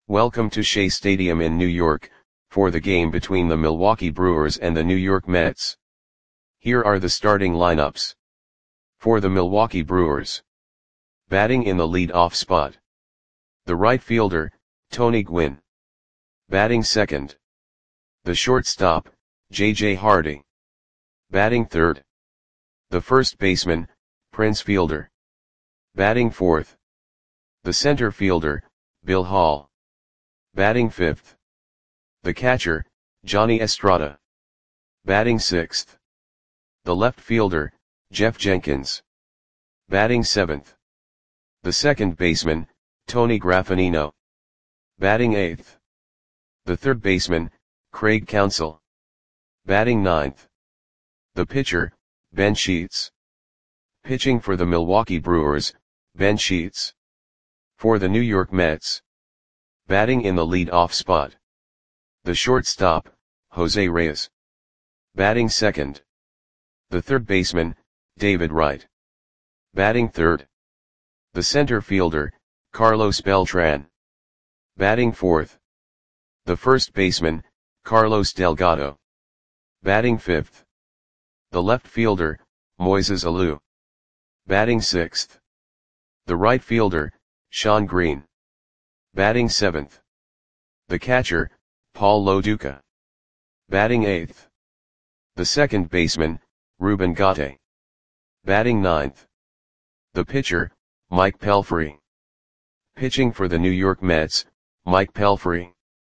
Welcome to Shea Stadium in New York, for the game between the Milwaukee Brewers and the New York Mets. Here are the starting lineups. For the Milwaukee Brewers. Batting in the lead-off spot. The right fielder, Tony Gwynn. Batting second. The shortstop, J.J. Hardy. Batting third. The first baseman, Prince Fielder. Batting fourth. The center fielder, Bill Hall. Batting fifth. The catcher, Johnny Estrada. Batting sixth. The left fielder, Jeff Jenkins. Batting seventh. The second baseman, Tony Graffagnino. Batting eighth. The third baseman, Craig Counsell. Batting ninth. The pitcher, Ben Sheets. Pitching for the Milwaukee Brewers, Ben Sheets. For the New York Mets. Batting in the lead-off spot. The shortstop, Jose Reyes. Batting second. The third baseman, David Wright. Batting third. The center fielder, Carlos Beltran. Batting fourth. The first baseman, Carlos Delgado. Batting fifth. The left fielder, Moises Alou. Batting sixth. The right fielder, Shawn Green. Batting seventh. The catcher, Paul Lo Duca. Batting eighth. The second baseman, Ruben Gatti. Batting ninth. The pitcher, Mike Pelfrey. Pitching for the New York Mets, Mike Pelfrey.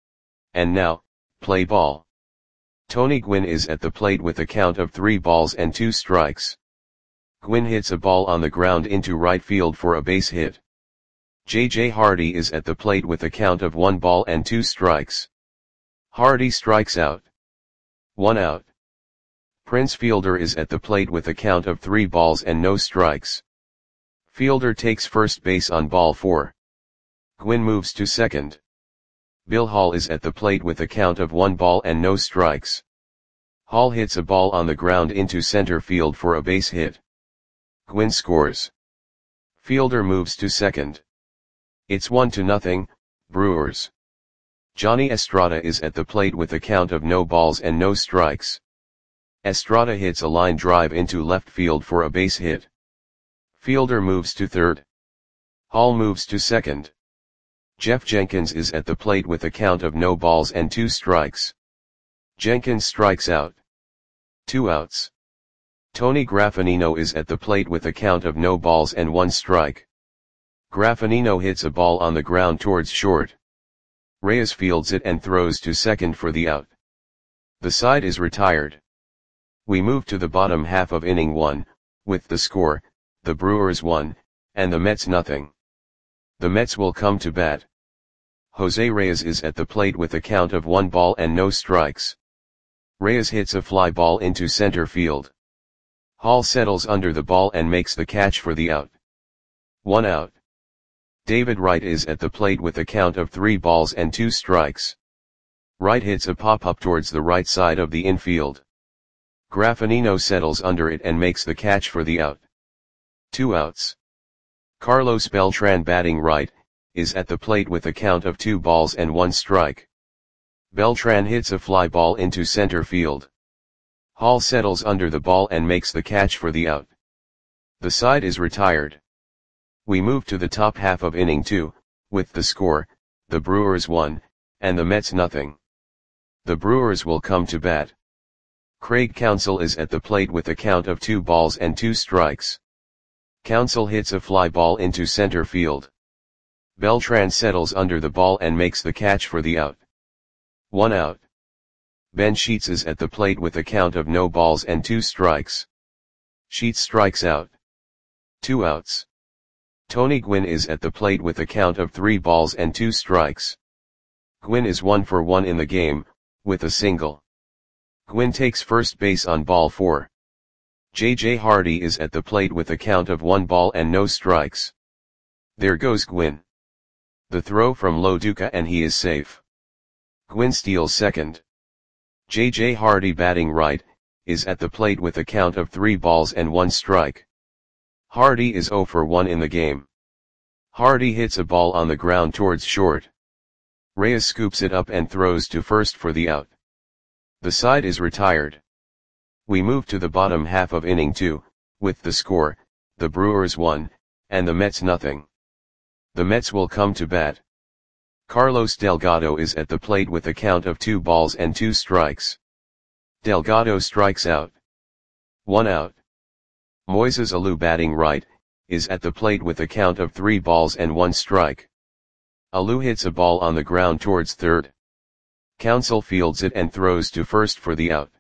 And now, play ball. Tony Gwynn is at the plate with a count of 3 balls and 2 strikes. Gwynn hits a ball on the ground into right field for a base hit. J.J. Hardy is at the plate with a count of 1 ball and 2 strikes. Hardy strikes out. 1 out. Prince Fielder is at the plate with a count of 3 balls and no strikes. Fielder takes first base on ball 4. Gwynn moves to second. Bill Hall is at the plate with a count of 1 ball and no strikes. Hall hits a ball on the ground into center field for a base hit. Gwynn scores. Fielder moves to second. It's 1-0, Brewers. Johnny Estrada is at the plate with a count of no balls and no strikes. Estrada hits a line drive into left field for a base hit. Fielder moves to third. Hall moves to second. Jeff Jenkins is at the plate with a count of no balls and 2 strikes. Jenkins strikes out. 2 outs. Tony Graffagnino is at the plate with a count of no balls and 1 strike. Graffagnino hits a ball on the ground towards short. Reyes fields it and throws to second for the out. The side is retired. We move to the bottom half of inning 1, with the score, the Brewers 1, and the Mets nothing. The Mets will come to bat. Jose Reyes is at the plate with a count of 1 ball and no strikes. Reyes hits a fly ball into center field. Hall settles under the ball and makes the catch for the out. 1 out. David Wright is at the plate with a count of 3 balls and 2 strikes. Wright hits a pop-up towards the right side of the infield. Graffagnino settles under it and makes the catch for the out. 2 outs. Carlos Beltran batting right, is at the plate with a count of 2 balls and 1 strike. Beltran hits a fly ball into center field. Hall settles under the ball and makes the catch for the out. The side is retired. We move to the top half of inning 2, with the score, the Brewers 1, and the Mets nothing. The Brewers will come to bat. Craig Counsell is at the plate with a count of 2 balls and 2 strikes. Counsell hits a fly ball into center field. Beltran settles under the ball and makes the catch for the out. 1 out. Ben Sheets is at the plate with a count of no balls and 2 strikes. Sheets strikes out. 2 outs. Tony Gwynn is at the plate with a count of 3 balls and 2 strikes. Gwynn is 1 for 1 in the game, with a single. Gwynn takes first base on ball 4. J.J. Hardy is at the plate with a count of 1 ball and no strikes. There goes Gwynn. The throw from Lo Duca and he is safe. Gwynn steals second. J.J. Hardy batting right, is at the plate with a count of 3 balls and 1 strike. Hardy is 0 for 1 in the game. Hardy hits a ball on the ground towards short. Reyes scoops it up and throws to first for the out. The side is retired. We move to the bottom half of inning 2, with the score, the Brewers 1, and the Mets nothing. The Mets will come to bat. Carlos Delgado is at the plate with a count of 2 balls and 2 strikes. Delgado strikes out. 1 out. Moises Alou, batting right, is at the plate with a count of 3 balls and 1 strike. Alou hits a ball on the ground towards third. Counsell fields it and throws to first for the out.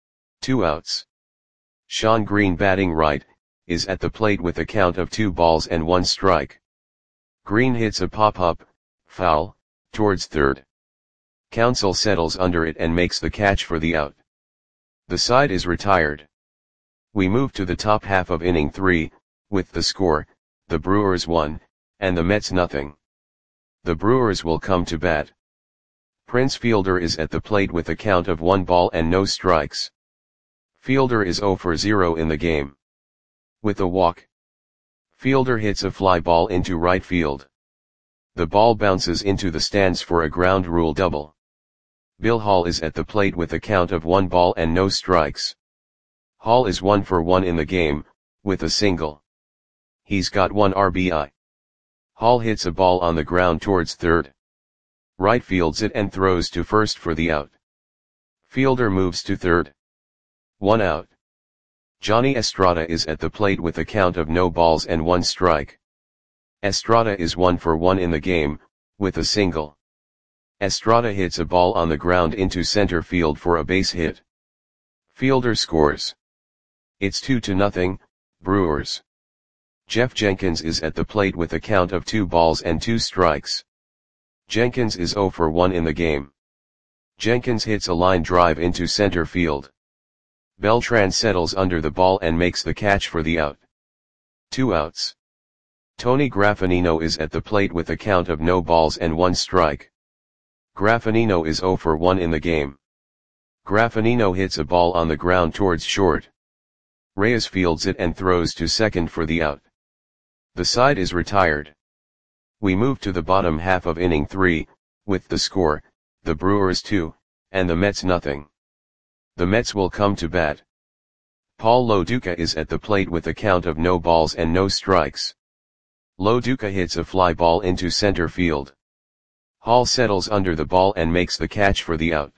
2 outs. Shawn Green, batting right, is at the plate with a count of 2 balls and 1 strike. Green hits a pop-up, foul, towards third. Counsell settles under it and makes the catch for the out. The side is retired. We move to the top half of inning 3, with the score, the Brewers 1, and the Mets nothing. The Brewers will come to bat. Prince Fielder is at the plate with a count of 1 ball and no strikes. Fielder is 0 for 0 in the game. With a walk, Fielder hits a fly ball into right field. The ball bounces into the stands for a ground rule double. Bill Hall is at the plate with a count of 1 ball and no strikes. Hall is 1 for 1 in the game, with a single. He's got 1 RBI. Hall hits a ball on the ground towards third. Right fields it and throws to first for the out. Fielder moves to third. 1 out. Johnny Estrada is at the plate with a count of no balls and 1 strike. Estrada is 1 for 1 in the game, with a single. Estrada hits a ball on the ground into center field for a base hit. Fielder scores. It's 2-0, Brewers. Jeff Jenkins is at the plate with a count of 2 balls and 2 strikes. Jenkins is 0 for 1 in the game. Jenkins hits a line drive into center field. Beltran settles under the ball and makes the catch for the out. 2 outs. Tony Graffanino is at the plate with a count of no balls and 1 strike. Graffanino is 0 for 1 in the game. Graffanino hits a ball on the ground towards short. Reyes fields it and throws to second for the out. The side is retired. We move to the bottom half of inning 3, with the score, the Brewers 2, and the Mets nothing. The Mets will come to bat. Paul Lo Duca is at the plate with a count of no balls and no strikes. Lo Duca hits a fly ball into center field. Hall settles under the ball and makes the catch for the out.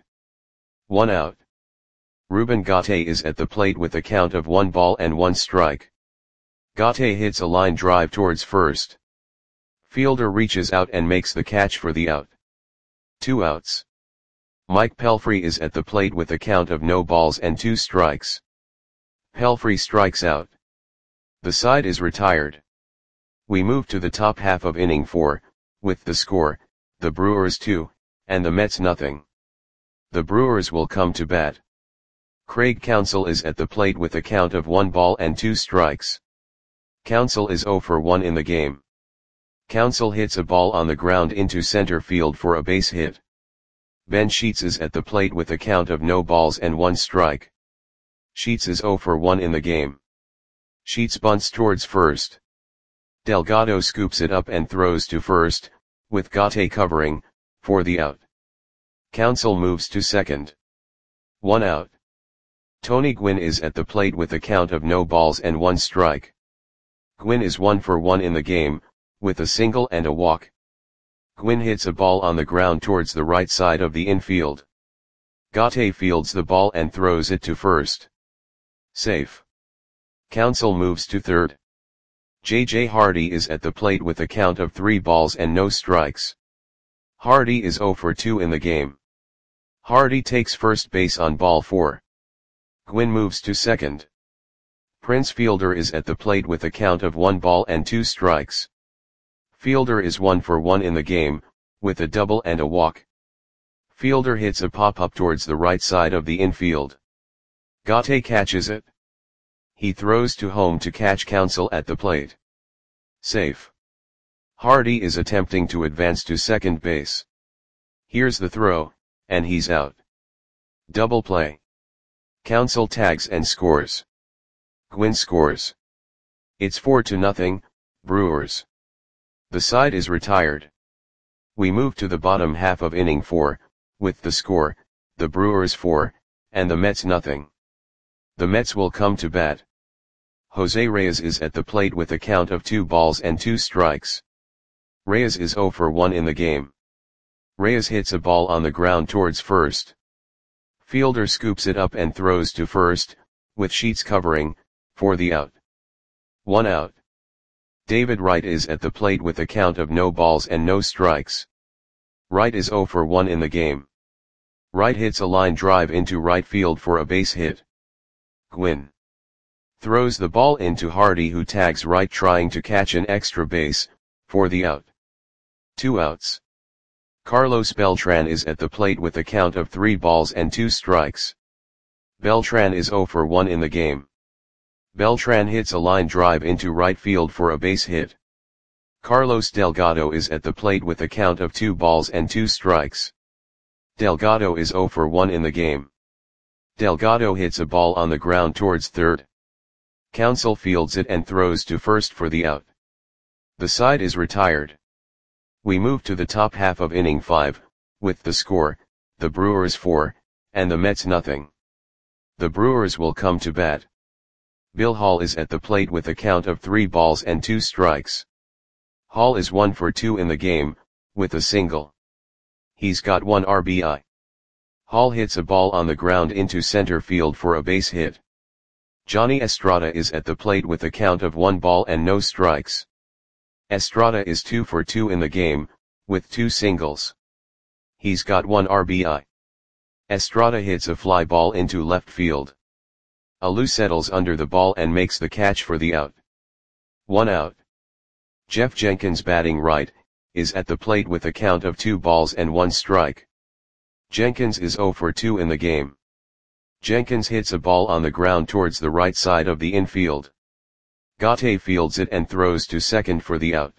1 out. Ruben Gatte is at the plate with a count of 1 ball and 1 strike. Gatte hits a line drive towards first. Fielder reaches out and makes the catch for the out. 2 outs. Mike Pelfrey is at the plate with a count of no balls and 2 strikes. Pelfrey strikes out. The side is retired. We move to the top half of inning 4, with the score, the Brewers 2, and the Mets nothing. The Brewers will come to bat. Craig Counsell is at the plate with a count of 1 ball and 2 strikes. Counsell is 0 for 1 in the game. Counsell hits a ball on the ground into center field for a base hit. Ben Sheets is at the plate with a count of no balls and 1 strike. Sheets is 0 for 1 in the game. Sheets bunts towards first. Delgado scoops it up and throws to first, with Gatte covering, for the out. Counsell moves to second. 1 out. Tony Gwynn is at the plate with a count of no balls and 1 strike. Gwynn is 1 for 1 in the game, with a single and a walk. Gwynn hits a ball on the ground towards the right side of the infield. Gatte fields the ball and throws it to first. Safe. Counsell moves to third. J.J. Hardy is at the plate with a count of 3 balls and no strikes. Hardy is 0 for 2 in the game. Hardy takes first base on ball 4. Gwynn moves to second. Prince Fielder is at the plate with a count of 1 ball and 2 strikes. Fielder is 1 for 1 in the game, with a double and a walk. Fielder hits a pop-up towards the right side of the infield. Gatte catches it. He throws to home to catch Counsell at the plate. Safe. Hardy is attempting to advance to second base. Here's the throw, and he's out. Double play. Counsell tags and scores. Gwynn scores. It's 4-0, Brewers. The side is retired. We move to the bottom half of inning 4, with the score, the Brewers 4, and the Mets nothing. The Mets will come to bat. Jose Reyes is at the plate with a count of 2 balls and 2 strikes. Reyes is 0 for 1 in the game. Reyes hits a ball on the ground towards first. Fielder scoops it up and throws to first, with Sheets covering, for the out. 1 out. David Wright is at the plate with a count of no balls and no strikes. Wright is 0 for 1 in the game. Wright hits a line drive into right field for a base hit. Gwynn throws the ball into Hardy, who tags Wright trying to catch an extra base, for the out. 2 outs. Carlos Beltran is at the plate with a count of 3 balls and 2 strikes. Beltran is 0 for 1 in the game. Beltran hits a line drive into right field for a base hit. Carlos Delgado is at the plate with a count of 2 balls and 2 strikes. Delgado is 0 for 1 in the game. Delgado hits a ball on the ground towards third. Counsell fields it and throws to first for the out. The side is retired. We move to the top half of inning 5, with the score, the Brewers 4, and the Mets nothing. The Brewers will come to bat. Bill Hall is at the plate with a count of 3 balls and 2 strikes. Hall is 1 for 2 in the game, with a single. He's got 1 RBI. Hall hits a ball on the ground into center field for a base hit. Johnny Estrada is at the plate with a count of 1 ball and no strikes. Estrada is 2 for 2 in the game, with 2 singles. He's got 1 RBI. Estrada hits a fly ball into left field. Alou settles under the ball and makes the catch for the out. 1 out. Jeff Jenkins, batting right, is at the plate with a count of 2 balls and 1 strike. Jenkins is 0 for 2 in the game. Jenkins hits a ball on the ground towards the right side of the infield. Gatte fields it and throws to second for the out.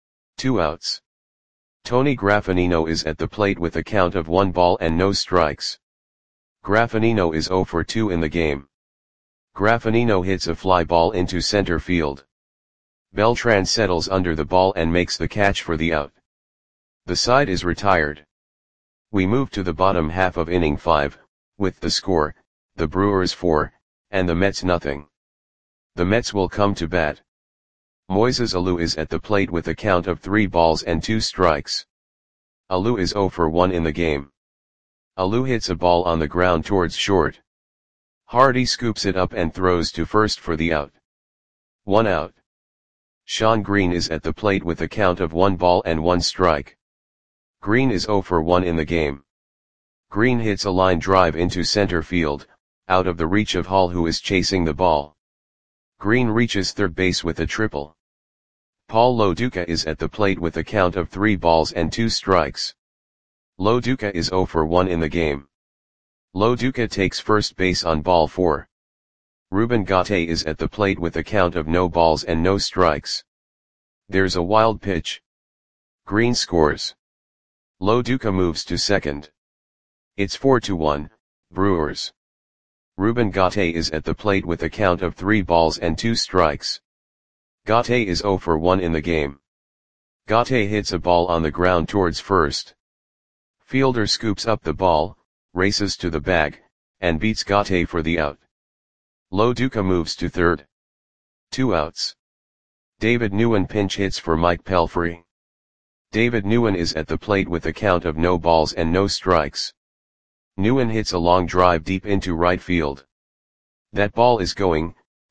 2 outs. Tony Graffanino is at the plate with a count of 1 ball and no strikes. Graffanino is 0 for 2 in the game. Graffanino hits a fly ball into center field. Beltran settles under the ball and makes the catch for the out. The side is retired. We move to the bottom half of inning 5, with the score, the Brewers 4, and the Mets nothing. The Mets will come to bat. Moises Alou is at the plate with a count of 3 balls and 2 strikes. Alou is 0 for 1 in the game. Alou hits a ball on the ground towards short. Hardy scoops it up and throws to first for the out. 1 out. Sean Green is at the plate with a count of 1 ball and 1 strike. Green is 0 for 1 in the game. Green hits a line drive into center field, out of the reach of Hall, who is chasing the ball. Green reaches third base with a triple. Paul Lo Duca is at the plate with a count of 3 balls and 2 strikes. Lo Duca is 0 for 1 in the game. Lo Duca takes first base on ball 4. Ruben Gatte is at the plate with a count of no balls and no strikes. There's a wild pitch. Green scores. Lo Duca moves to second. It's 4-1, Brewers. Ruben Gatte is at the plate with a count of 3 balls and 2 strikes. Gatte is 0 for 1 in the game. Gatte hits a ball on the ground towards first. Fielder scoops up the ball, races to the bag, and beats Gatte for the out. Lo Duca moves to third. 2 outs. David Nguyen pinch hits for Mike Pelfrey. David Nguyen is at the plate with a count of no balls and no strikes. Nguyen hits a long drive deep into right field. That ball is gone.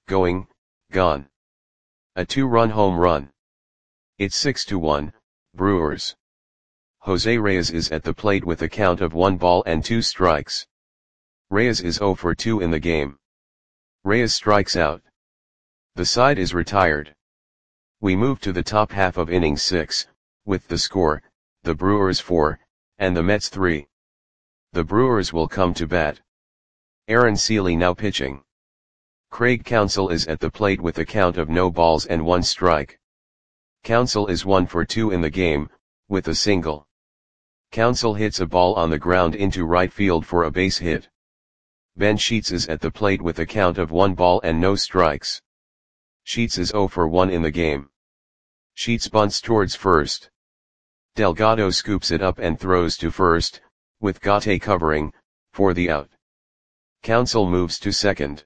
A 2-run home run. It's 6-1, Brewers. Jose Reyes is at the plate with a count of 1 ball and 2 strikes. Reyes is 0 for 2 in the game. Reyes strikes out. The side is retired. We move to the top half of inning 6, with the score, the Brewers 4, and the Mets 3. The Brewers will come to bat. Aaron Seeley now pitching. Craig Counsell is at the plate with a count of no balls and 1 strike. Counsell is 1 for 2 in the game, with a single. Counsell hits a ball on the ground into right field for a base hit. Ben Sheets is at the plate with a count of 1 ball and no strikes. Sheets is 0 for 1 in the game. Sheets bunts towards first. Delgado scoops it up and throws to first, with Gate covering, for the out. Counsell moves to second.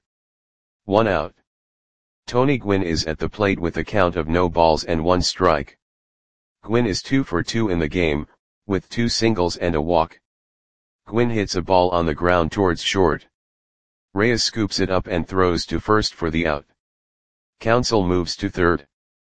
1 out. Tony Gwynn is at the plate with a count of no balls and 1 strike. Gwynn is 2 for 2 in the game, with 2 singles and a walk. Gwynn hits a ball on the ground towards short. Reyes scoops it up and throws to first for the out. Counsell moves to third.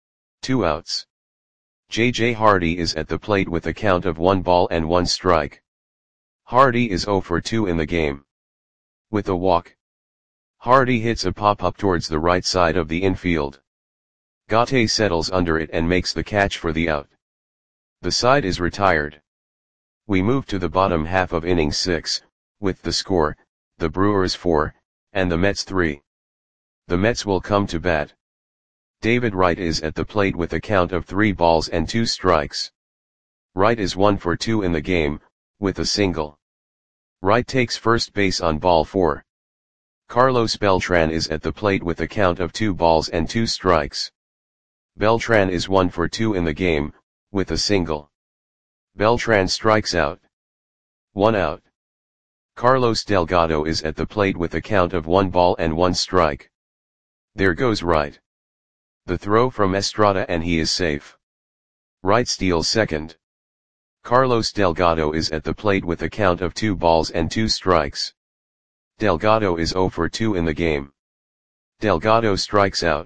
2 outs. J.J. Hardy is at the plate with a count of 1 ball and 1 strike. Hardy is 0 for 2 in the game. With a walk. Hardy hits a pop-up towards the right side of the infield. Gate settles under it and makes the catch for the out. The side is retired. We move to the bottom half of inning 6, with the score, the Brewers 4, and the Mets 3. The Mets will come to bat. David Wright is at the plate with a count of 3 balls and 2 strikes. Wright is 1 for 2 in the game, with a single. Wright takes first base on ball 4. Carlos Beltran is at the plate with a count of 2 balls and 2 strikes. Beltran is 1 for 2 in the game, with a single. Beltran strikes out. 1 out. Carlos Delgado is at the plate with a count of 1 ball and 1 strike. There goes Wright. The throw from Estrada and he is safe. Wright steals second. Carlos Delgado is at the plate with a count of 2 balls and 2 strikes. Delgado is 0 for 2 in the game. Delgado strikes out.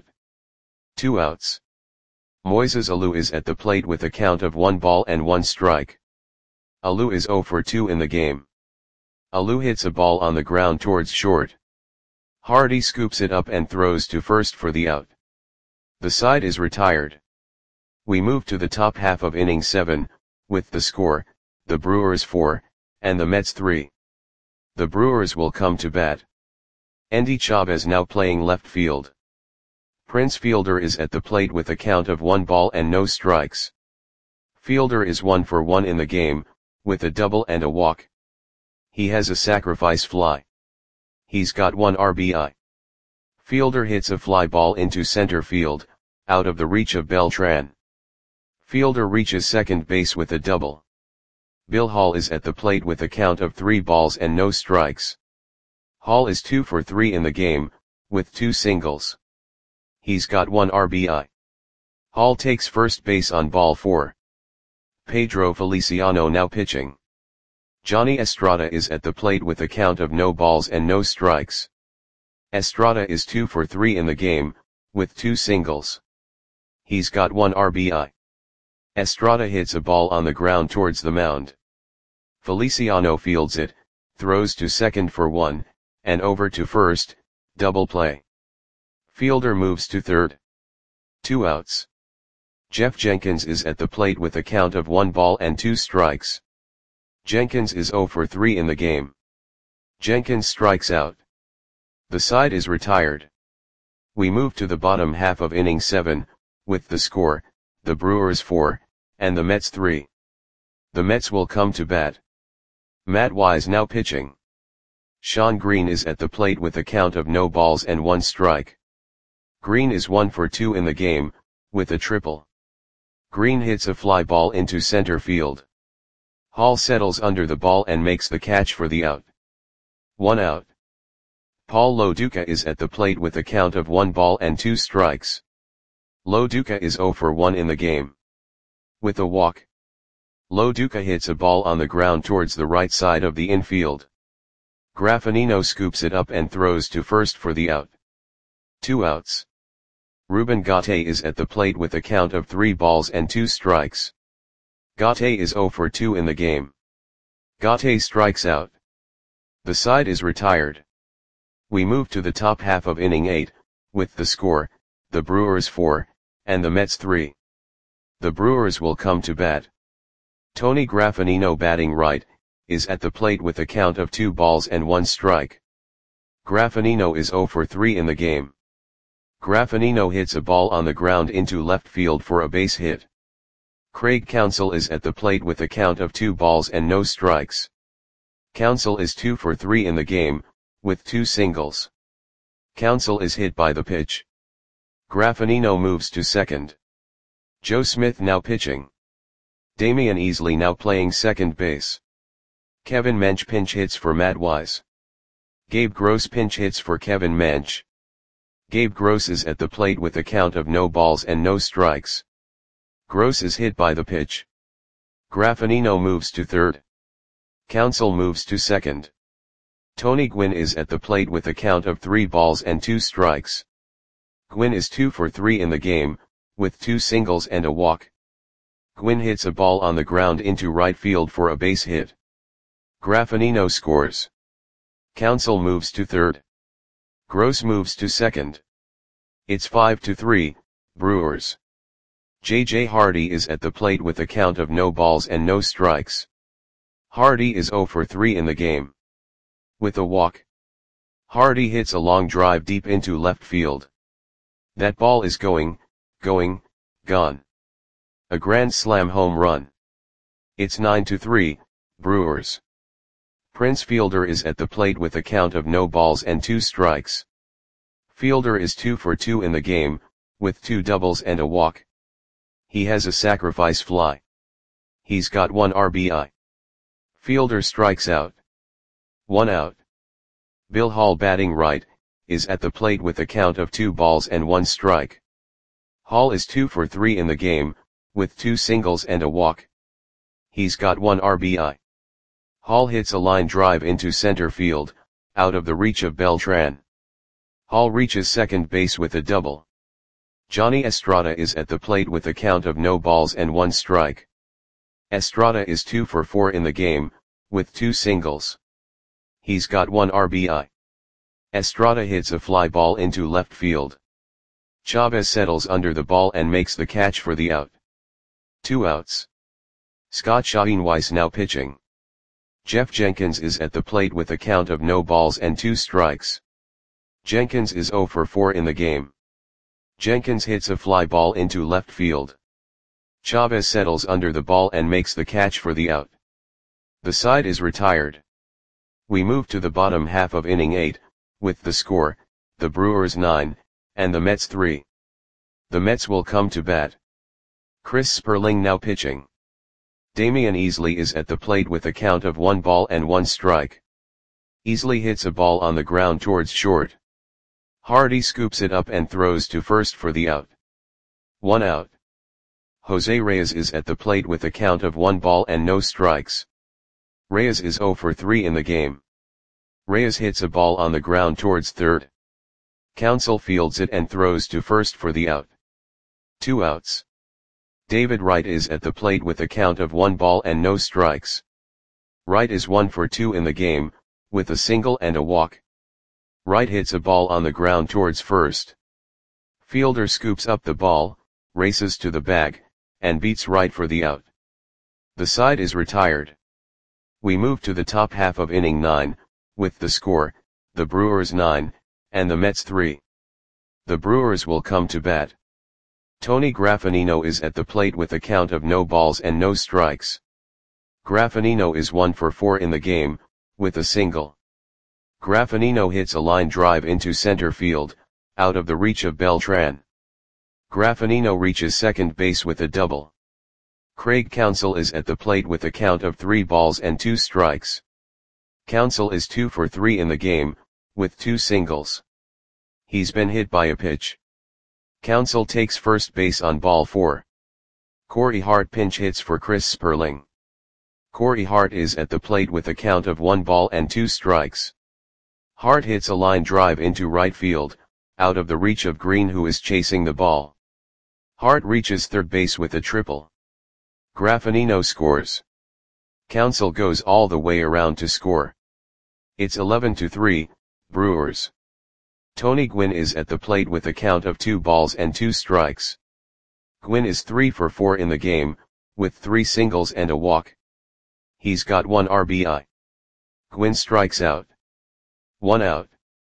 2 outs. Moises Alou is at the plate with a count of 1 ball and 1 strike. Alou is 0 for 2 in the game. Alou hits a ball on the ground towards short. Hardy scoops it up and throws to first for the out. The side is retired. We move to the top half of inning 7, with the score, the Brewers 4, and the Mets 3. The Brewers will come to bat. Endy Chavez now playing left field. Prince Fielder is at the plate with a count of 1 ball and no strikes. Fielder is 1 for 1 in the game, with a double and a walk. He has a sacrifice fly. He's got 1 RBI. Fielder hits a fly ball into center field, out of the reach of Beltran. Fielder reaches second base with a double. Bill Hall is at the plate with a count of 3 balls and no strikes. Hall is 2 for 3 in the game, with 2 singles. He's got 1 RBI. Hall takes first base on ball 4. Pedro Feliciano now pitching. Johnny Estrada is at the plate with a count of no balls and no strikes. Estrada is 2 for 3 in the game, with 2 singles. He's got 1 RBI. Estrada hits a ball on the ground towards the mound. Feliciano fields it, throws to second for 1, and over to first, double play. Fielder moves to third. 2 outs. Jeff Jenkins is at the plate with a count of 1 ball and 2 strikes. Jenkins is 0 for 3 in the game. Jenkins strikes out. The side is retired. We move to the bottom half of inning 7, with the score, the Brewers 4, and the Mets 3. The Mets will come to bat. Matt Wise now pitching. Sean Green is at the plate with a count of no balls and 1 strike. Green is 1 for 2 in the game, with a triple. Green hits a fly ball into center field. Hall settles under the ball and makes the catch for the out. 1 out. Paul Loduca is at the plate with a count of 1 ball and 2 strikes. Loduca is 0 for 1 in the game. With a walk. Loduca hits a ball on the ground towards the right side of the infield. Graffinino scoops it up and throws to first for the out. 2 outs. Ruben Gate is at the plate with a count of 3 balls and 2 strikes. Gate is 0 for 2 in the game. Gate strikes out. The side is retired. We move to the top half of inning 8, with the score, the Brewers 4, and the Mets 3. The Brewers will come to bat. Tony Graffinino batting right, is at the plate with a count of 2 balls and 1 strike. Graffinino is 0 for 3 in the game. Graffinino hits a ball on the ground into left field for a base hit. Craig Counsell is at the plate with a count of 2 balls and no strikes. Counsell is 2 for 3 in the game, with 2 singles. Counsell is hit by the pitch. Graffinino moves to second. Joe Smith now pitching. Damian Easley now playing second base. Kevin Mench pinch hits for Matt Wise. Gabe Gross pinch hits for Kevin Mench. Gabe Gross is at the plate with a count of no balls and no strikes. Gross is hit by the pitch. Graffinino moves to third. Counsell moves to second. Tony Gwynn is at the plate with a count of 3 balls and 2 strikes. Gwynn is 2 for 3 in the game, with 2 singles and a walk. Gwynn hits a ball on the ground into right field for a base hit. Graffinino scores. Counsell moves to third. Gross moves to second. It's 5-3, Brewers. J.J. Hardy is at the plate with a count of no balls and no strikes. Hardy is 0 for 3 in the game. With a walk. Hardy hits a long drive deep into left field. That ball is gone. A grand slam home run. It's 9-3, Brewers. Prince Fielder is at the plate with a count of no balls and 2 strikes. Fielder is 2 for 2 in the game, with 2 doubles and a walk. He has a sacrifice fly. He's got 1 RBI. Fielder strikes out. 1 out. Bill Hall batting right, is at the plate with a count of 2 balls and 1 strike. Hall is 2 for 3 in the game, with 2 singles and a walk. He's got 1 RBI. Hall hits a line drive into center field, out of the reach of Beltran. Hall reaches second base with a double. Johnny Estrada is at the plate with a count of no balls and 1 strike. Estrada is 2 for 4 in the game, with 2 singles. He's got 1 RBI. Estrada hits a fly ball into left field. Chavez settles under the ball and makes the catch for the out. 2 outs. Scott Schoenweiss now pitching. Jeff Jenkins is at the plate with a count of no balls and 2 strikes. Jenkins is 0 for 4 in the game. Jenkins hits a fly ball into left field. Chavez settles under the ball and makes the catch for the out. The side is retired. We move to the bottom half of inning 8, with the score, the Brewers 9, and the Mets 3. The Mets will come to bat. Chris Sperling now pitching. Damian Easley is at the plate with a count of 1 ball and 1 strike. Easley hits a ball on the ground towards short. Hardy scoops it up and throws to first for the out. 1 out. Jose Reyes is at the plate with a count of 1 ball and no strikes. Reyes is 0 for 3 in the game. Reyes hits a ball on the ground towards third. Counsell fields it and throws to first for the out. 2 outs. David Wright is at the plate with a count of 1 ball and no strikes. Wright is 1 for 2 in the game, with a single and a walk. Wright hits a ball on the ground towards first. Fielder scoops up the ball, races to the bag, and beats Wright for the out. The side is retired. We move to the top half of inning 9, with the score, the Brewers 9, and the Mets 3. The Brewers will come to bat. Tony Graffinino is at the plate with a count of no balls and no strikes. Graffinino is 1 for 4 in the game, with a single. Graffinino hits a line drive into center field, out of the reach of Beltran. Graffinino reaches second base with a double. Craig Counsell is at the plate with a count of 3 balls and 2 strikes. Counsell is 2 for 3 in the game, with 2 singles. He's been hit by a pitch. Counsell takes first base on ball 4. Corey Hart pinch hits for Chris Sperling. Corey Hart is at the plate with a count of 1 ball and 2 strikes. Hart hits a line drive into right field, out of the reach of Green who is chasing the ball. Hart reaches third base with a triple. Graffinino scores. Counsell goes all the way around to score. It's 11-3, Brewers. Tony Gwynn is at the plate with a count of 2 balls and 2 strikes. Gwynn is 3 for 4 in the game, with 3 singles and a walk. He's got 1 RBI. Gwynn strikes out. 1 out.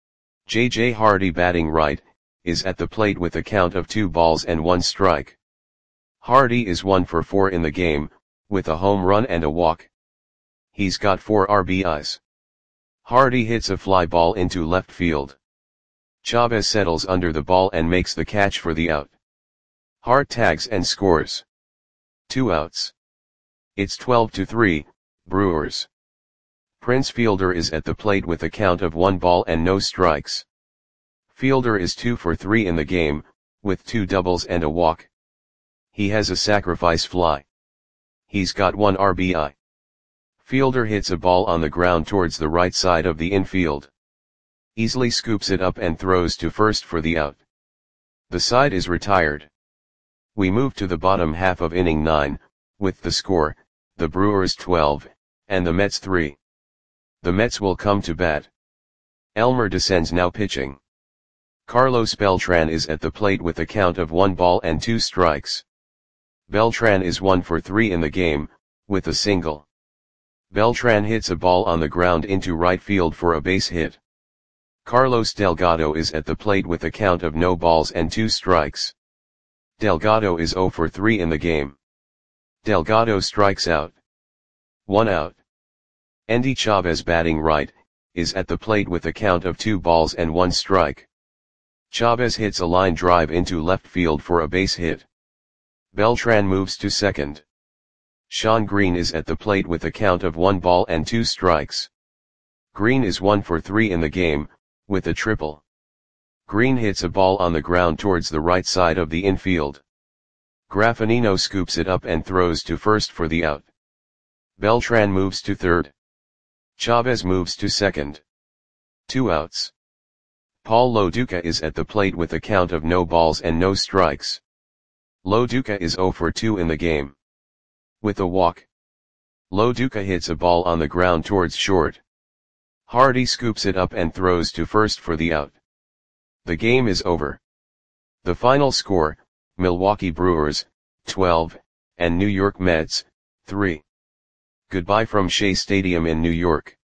J.J. Hardy batting right, is at the plate with a count of 2 balls and 1 strike. Hardy is 1 for 4 in the game, with a home run and a walk. He's got 4 RBIs. Hardy hits a fly ball into left field. Chavez settles under the ball and makes the catch for the out. Hart tags and scores. 2 outs. It's 12-3, Brewers. Prince Fielder is at the plate with a count of 1 ball and no strikes. Fielder is 2 for 3 in the game, with 2 doubles and a walk. He has a sacrifice fly. He's got 1 RBI. Fielder hits a ball on the ground towards the right side of the infield. Easily scoops it up and throws to first for the out. The side is retired. We move to the bottom half of inning 9, with the score, the Brewers 12, and the Mets 3. The Mets will come to bat. Elmer descends now pitching. Carlos Beltran is at the plate with a count of 1 ball and 2 strikes. Beltran is 1 for 3 in the game, with a single. Beltran hits a ball on the ground into right field for a base hit. Carlos Delgado is at the plate with a count of no balls and 2 strikes. Delgado is 0 for 3 in the game. Delgado strikes out. 1 out. Endy Chavez, batting right, is at the plate with a count of 2 balls and 1 strike. Chavez hits a line drive into left field for a base hit. Beltran moves to second. Shawn Green is at the plate with a count of 1 ball and 2 strikes. Green is 1 for 3 in the game, with a triple. Green hits a ball on the ground towards the right side of the infield. Graffinino scoops it up and throws to first for the out. Beltran moves to third. Chavez moves to second. 2 outs. Paul Loduca is at the plate with a count of no balls and no strikes. Loduca is 0 for 2 in the game. With a walk. Loduca hits a ball on the ground towards short. Hardy scoops it up and throws to first for the out. The game is over. The final score, Milwaukee Brewers, 12, and New York Mets, 3. Goodbye from Shea Stadium in New York.